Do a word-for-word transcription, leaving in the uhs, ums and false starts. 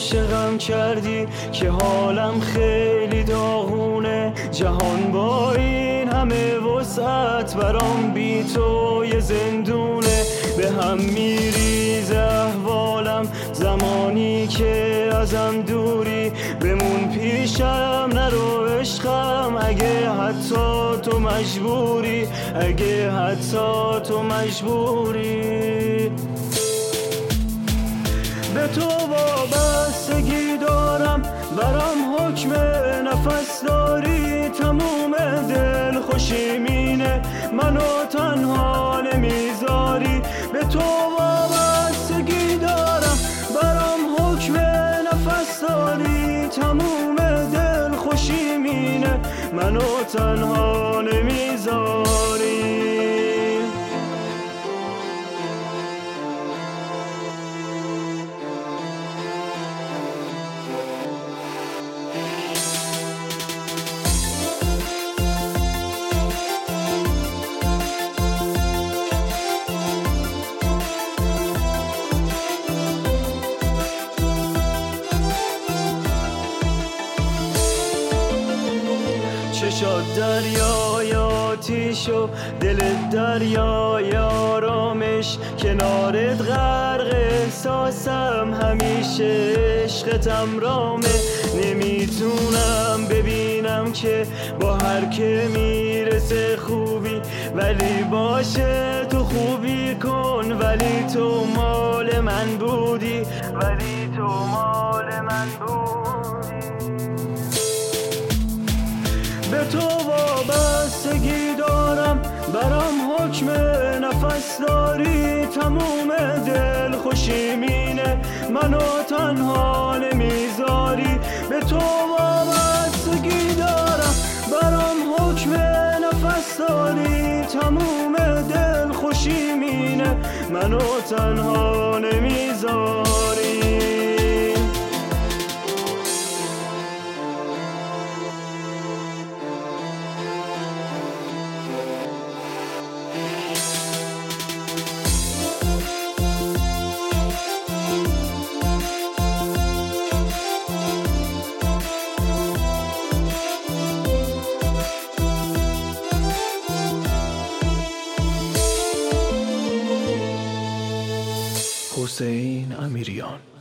عاشقم کردی که حالم خیلی داغونه. جهان با این همه وسعت برام بی تو یه زندونه. به هم میریزه احوالم زمانی که ازم دوری. بمون پیشم نرو عشقم اگه حتی تو مجبوری، اگه حتی تو مجبوری. به تو وابستگی دارم، برام حکم نفس داری. تموم دل خوشیمینه، منو تنها نمیذاری. به تو وابستگی دارم، برام حکم نفس داری. تموم دل خوشیمینه، منو تنها نمیذاری. چشات دریای آتیش و دل دریای آرامش. کنارت غرق احساسم، همیشه عشقتم رامه. نمیتونم ببینم که با هر که میرسه خوبی، ولی باشه تو خوبی کن. ولی تو مال من بودی، ولی تو مال من بودی. به تو وابستگی دارم، برام حکم نفس داری. تموم دل خوشیمینه، منو تنها نمیذاری. به تو وابستگی دارم، برام حکم نفس داری. تموم دل خوشیمینه، منو تنها نمیذاری. حسین امیریان.